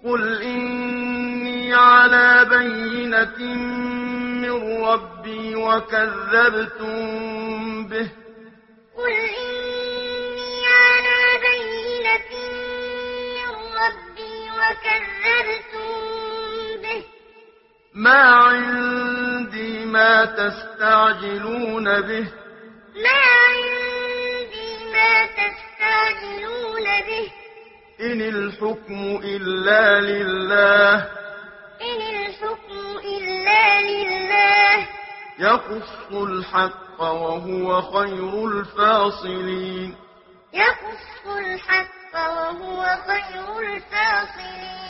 قل إني على بينة من ربي وكذبتم به قل إني على بينة من ربي وكذبتم به ما عندي ما تستعجلون به ما عندي ما تستعجلون به إن الحكم إلا لله إن الحكم إلا لله يقص الحق وهو خير الفاصلين يقص الحق وهو خير الفاصلين